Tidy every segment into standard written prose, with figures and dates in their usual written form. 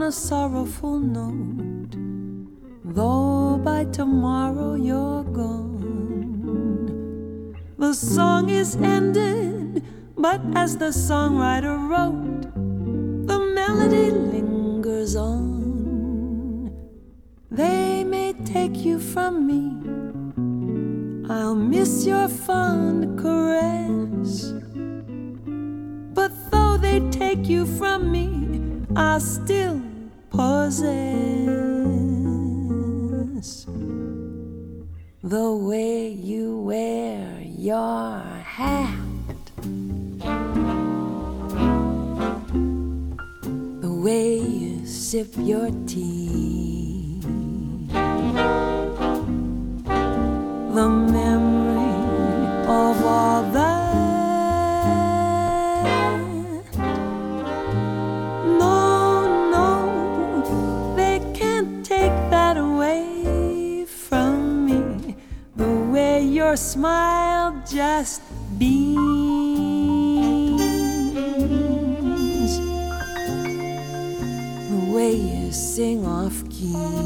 a sorrowful note, though by tomorrow you're gone. The song is ended, but as the songwriter wrote, the melody lingers on. They may take you from me, I'll miss your fond caress, but though they take you from me, I'll still possess the way you wear your hat, the way you sip your tea, the memory of all that. Your smile just beams, the way you sing off key,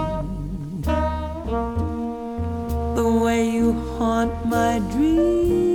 the way you haunt my dreams.